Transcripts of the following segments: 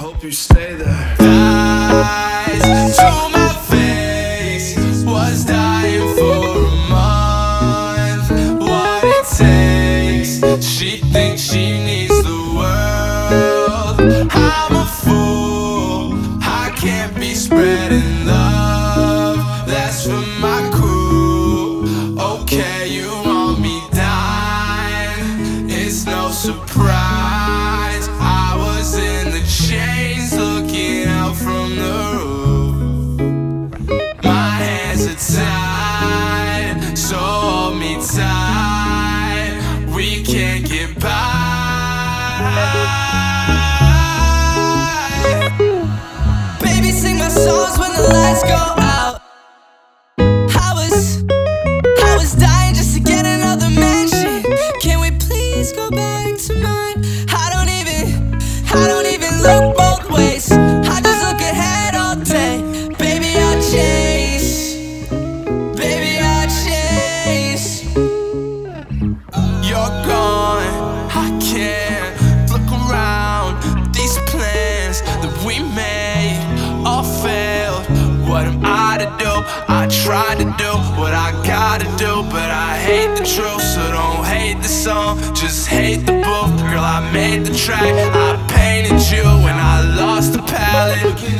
hope you stay there. Eyes to my face, was dying for a month. What it takes, she thinks she needs the world. I'm a fool, I can't be spreading love. That's for my crew. Okay, you want me dying, it's no surprise. I was in the chains looking out from the roof. My hands are tied, so hold me tight. We can't get by. Baby, sing my songs when the lights go out. I was dying just to get another mansion. Can we please go back to mine? I don't even look both ways. I just look ahead all day. Baby, I chase. Baby, I chase. You're gone, I can't look around. These plans that we made all failed. What am I to do? I tried to do what I gotta do, but I hate the truth. So don't hate the song, just hate the book. Girl, I made the track, I painted you when I lost the palette.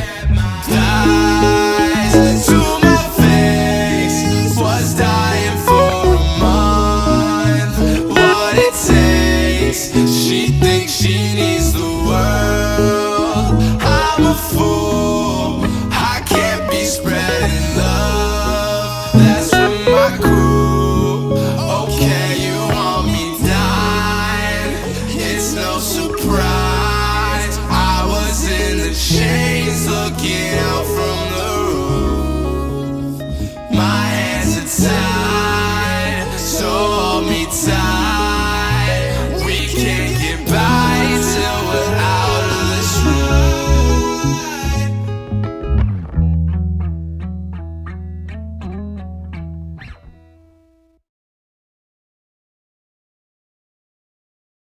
Eyes to my face, was dying for a month. What it takes, she thinks she needs the world. I'm a fool, I can't be spreading love. That's for my crew. Okay, you want me dying, it's no surprise. I was in the chains looking out from the roof. My hands are tied.